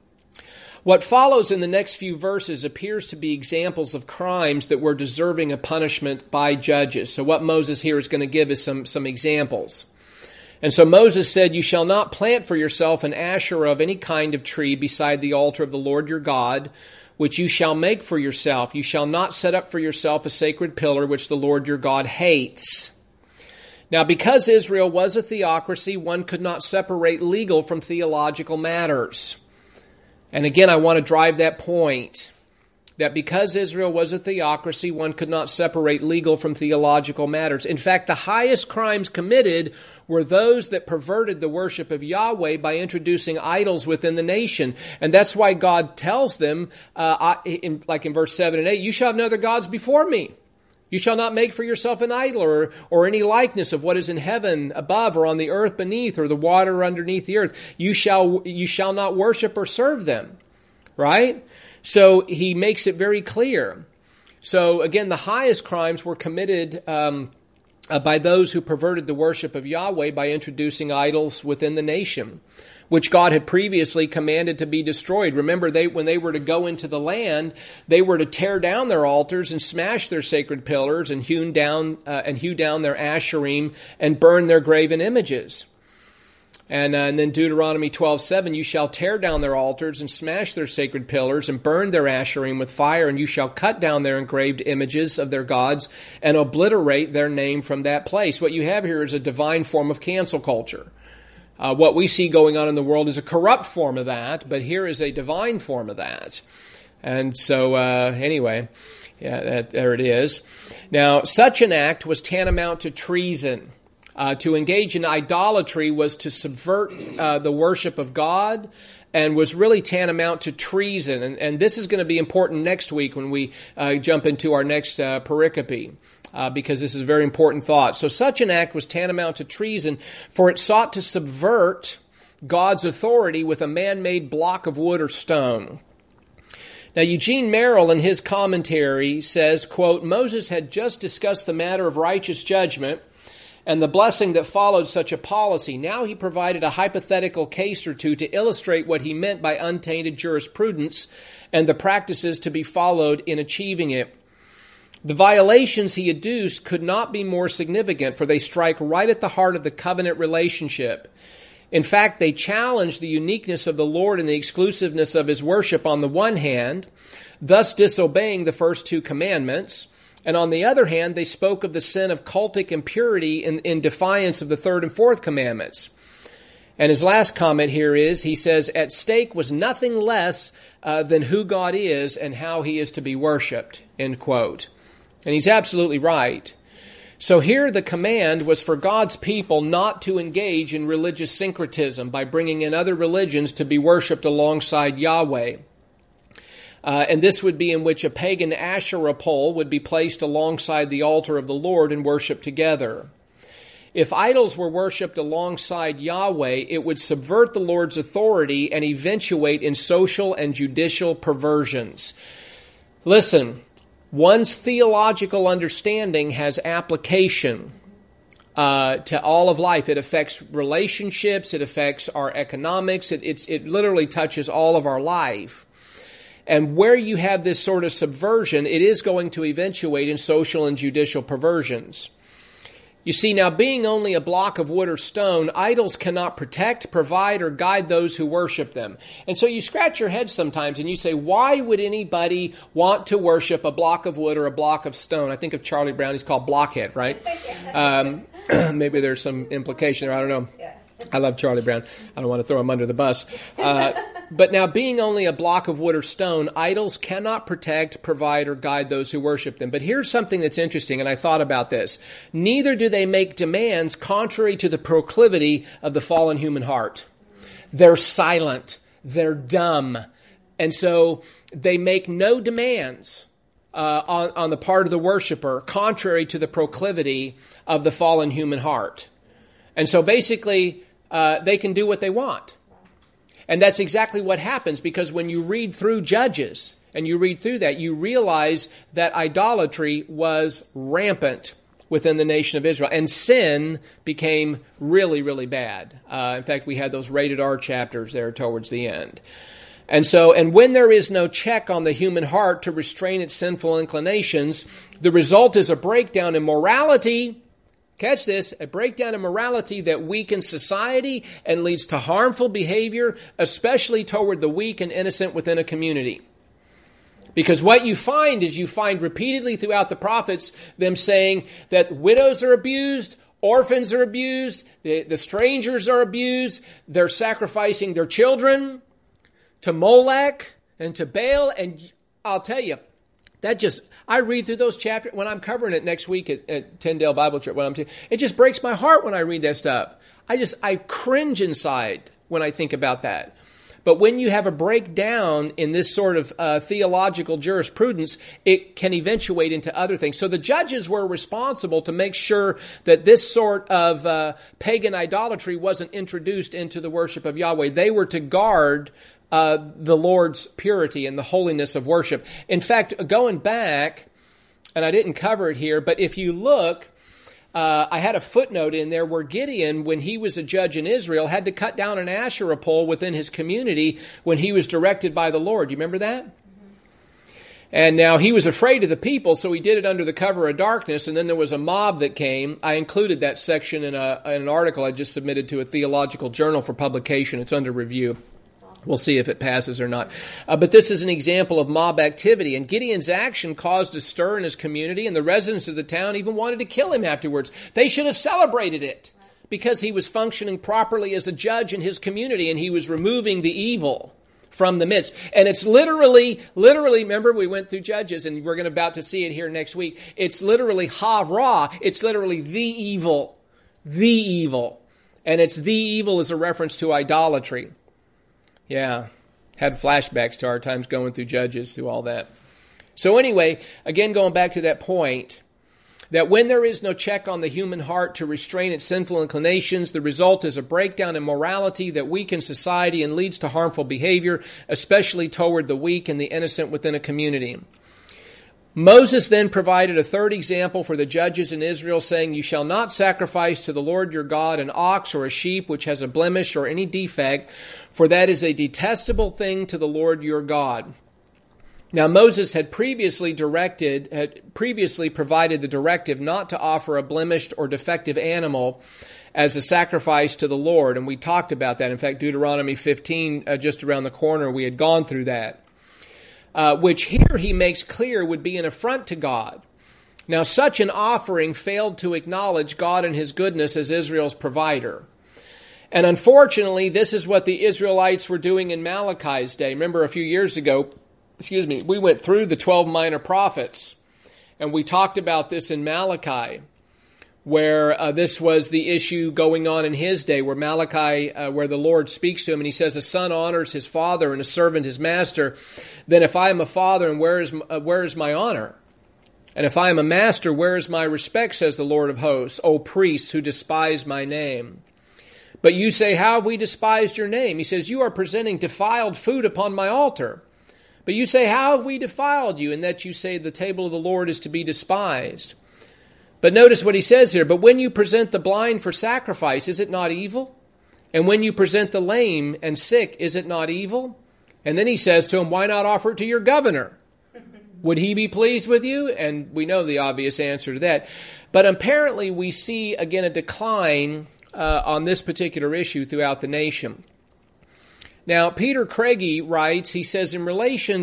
What follows in the next few verses appears to be examples of crimes that were deserving of punishment by judges. So what Moses here is going to give is some examples. And so Moses said, you shall not plant for yourself an Asherah of any kind of tree beside the altar of the Lord your God, which you shall make for yourself. You shall not set up for yourself a sacred pillar, which the Lord your God hates. Now, because Israel was a theocracy, one could not separate legal from theological matters. And again, I want to drive that point, that because Israel was a theocracy, one could not separate legal from theological matters. In fact, the highest crimes committed were those that perverted the worship of Yahweh by introducing idols within the nation. And that's why God tells them, like in verse 7 and 8, you shall have no other gods before me. You shall not make for yourself an idol or any likeness of what is in heaven above or on the earth beneath or the water underneath the earth. You shall not worship or serve them. Right? So he makes it very clear. So again, the highest crimes were committed by those who perverted the worship of Yahweh by introducing idols within the nation, which God had previously commanded to be destroyed. Remember, when they were to go into the land, they were to tear down their altars and smash their sacred pillars and hew down their asherim and burn their graven images. And then Deuteronomy 12:7, you shall tear down their altars and smash their sacred pillars and burn their asherim with fire, and you shall cut down their engraved images of their gods and obliterate their name from that place. What you have here is a divine form of cancel culture. What we see going on in the world is a corrupt form of that, but here is a divine form of that. And so, anyway, there it is. Now, such an act was tantamount to treason. To engage in idolatry was to subvert the worship of God and was really tantamount to treason. And this is going to be important next week when we jump into our next pericope. Because this is a very important thought. So such an act was tantamount to treason, for it sought to subvert God's authority with a man-made block of wood or stone. Now, Eugene Merrill in his commentary says, quote, Moses had just discussed the matter of righteous judgment and the blessing that followed such a policy. Now he provided a hypothetical case or two to illustrate what he meant by untainted jurisprudence and the practices to be followed in achieving it. The violations he adduced could not be more significant, for they strike right at the heart of the covenant relationship. In fact, they challenge the uniqueness of the Lord and the exclusiveness of his worship on the one hand, thus disobeying the first 2 commandments. And on the other hand, they spoke of the sin of cultic impurity in defiance of the 3rd and 4th commandments. And his last comment here is, he says, at stake was nothing less than who God is and how he is to be worshipped, end quote. And he's absolutely right. So here the command was for God's people not to engage in religious syncretism by bringing in other religions to be worshipped alongside Yahweh. And this would be in which a pagan Asherah pole would be placed alongside the altar of the Lord and worshipped together. If idols were worshipped alongside Yahweh, it would subvert the Lord's authority and eventuate in social and judicial perversions. Listen, one's theological understanding has application to all of life. It affects relationships. It affects our economics. It literally touches all of our life. And where you have this sort of subversion, it is going to eventuate in social and judicial perversions. You see, now being only a block of wood or stone, idols cannot protect, provide, or guide those who worship them. And so you scratch your head sometimes and you say, why would anybody want to worship a block of wood or a block of stone? I think of Charlie Brown, he's called Blockhead, right? Maybe there's some implication there, I don't know. I love Charlie Brown. I don't want to throw him under the bus. But now, being only a block of wood or stone, idols cannot protect, provide, or guide those who worship them. But here's something that's interesting, and I thought about this. Neither do they make demands contrary to the proclivity of the fallen human heart. They're silent. They're dumb. And so they make no demands on the part of the worshiper contrary to the proclivity of the fallen human heart. And so basically, they can do what they want. And that's exactly what happens, because when you read through Judges and you read through that, you realize that idolatry was rampant within the nation of Israel. And sin became really, really bad. In fact, we had those rated R chapters there towards the end. And when there is no check on the human heart to restrain its sinful inclinations, the result is a breakdown in morality. Catch this, a breakdown in morality that weakens society and leads to harmful behavior, especially toward the weak and innocent within a community. Because what you find is you find repeatedly throughout the prophets them saying that widows are abused, orphans are abused, the strangers are abused, they're sacrificing their children to Molech and to Baal. And I'll tell you, I read through those chapters when I'm covering it next week at Tyndale Bible Church. It just breaks my heart when I read that stuff. I cringe inside when I think about that. But when you have a breakdown in this sort of theological jurisprudence, it can eventuate into other things. So the judges were responsible to make sure that this sort of pagan idolatry wasn't introduced into the worship of Yahweh. They were to guard the Lord's purity and the holiness of worship. In fact, going back, and I didn't cover it here, but if you look, I had a footnote in there where Gideon, when he was a judge in Israel, had to cut down an Asherah pole within his community when he was directed by the Lord. You remember that? Mm-hmm. And now he was afraid of the people, so he did it under the cover of darkness, and then there was a mob that came. I included that section in an article I just submitted to a theological journal for publication. It's under review. We'll see if it passes or not. But this is an example of mob activity. And Gideon's action caused a stir in his community, and the residents of the town even wanted to kill him afterwards. They should have celebrated it because he was functioning properly as a judge in his community, and he was removing the evil from the midst. And it's literally, remember we went through Judges, and we're about to see it here next week. It's literally ha-ra. It's literally the evil. The evil. And it's the evil is a reference to idolatry. Yeah, had flashbacks to our times going through Judges, through all that. So anyway, again, going back to that point, that when there is no check on the human heart to restrain its sinful inclinations, the result is a breakdown in morality that weakens society and leads to harmful behavior, especially toward the weak and the innocent within a community. Moses then provided a third example for the judges in Israel, saying, "You shall not sacrifice to the Lord your God an ox or a sheep which has a blemish or any defect, for that is a detestable thing to the Lord your God." Now Moses had previously provided the directive not to offer a blemished or defective animal as a sacrifice to the Lord, and we talked about that. In fact, Deuteronomy 15, just around the corner, we had gone through that. Which here he makes clear would be an affront to God. Now, such an offering failed to acknowledge God and his goodness as Israel's provider. And unfortunately, this is what the Israelites were doing in Malachi's day. Remember a few years ago, we went through the 12 minor prophets, and we talked about this in Malachi. where this was the issue going on in his day, where Malachi, where the Lord speaks to him and he says, a son honors his father and a servant his master. Then if I am a father, and where is my honor? And if I am a master, where is my respect, says the Lord of hosts, O priests who despise my name? But you say, how have we despised your name? He says, you are presenting defiled food upon my altar. But you say, how have we defiled you? In that you say the table of the Lord is to be despised. But notice what he says here. But when you present the blind for sacrifice, is it not evil? And when you present the lame and sick, is it not evil? And then he says to him, why not offer it to your governor? Would he be pleased with you? And we know the obvious answer to that. But apparently we see, again, a decline on this particular issue throughout the nation. Now, Peter Craigie writes, he says, in relation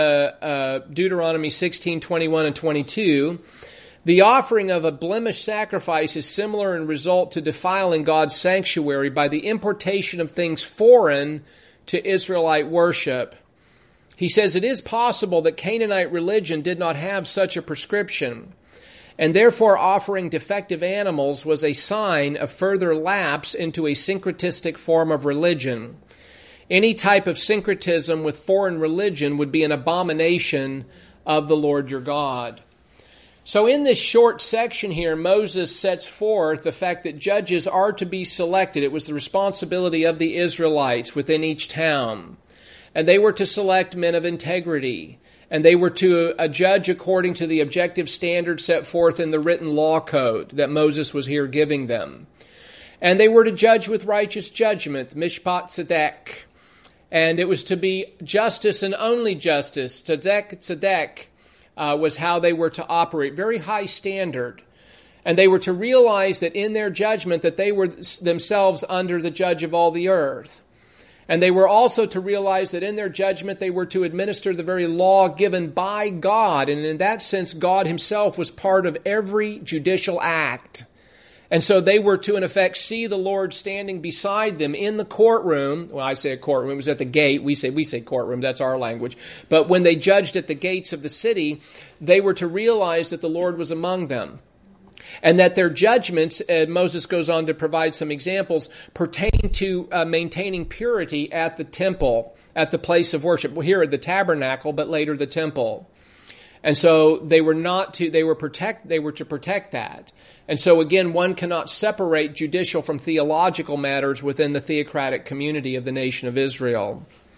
to Deuteronomy 16, 21 and 22, the offering of a blemished sacrifice is similar in result to defiling God's sanctuary by the importation of things foreign to Israelite worship. He says it is possible that Canaanite religion did not have such a prescription, and therefore offering defective animals was a sign of further lapse into a syncretistic form of religion. Any type of syncretism with foreign religion would be an abomination of the Lord your God. So in this short section here, Moses sets forth the fact that judges are to be selected. It was the responsibility of the Israelites within each town. And they were to select men of integrity. And they were to judge according to the objective standards set forth in the written law code that Moses was here giving them. And they were to judge with righteous judgment, mishpat tzedek. And it was to be justice and only justice. Tzedek was how they were to operate. Very high standard. And they were to realize that in their judgment that they were themselves under the judge of all the earth. And they were also to realize that in their judgment they were to administer the very law given by God. And in that sense, God himself was part of every judicial act. And so they were to, in effect, see the Lord standing beside them in the courtroom. Well, I say a courtroom. It was at the gate. We say courtroom. That's our language. But when they judged at the gates of the city, they were to realize that the Lord was among them. And that their judgments, Moses goes on to provide some examples, pertain to maintaining purity at the temple, at the place of worship. Well, here at the tabernacle, but later the temple. And so they were to protect that. And so again, one cannot separate judicial from theological matters within the theocratic community of the nation of Israel.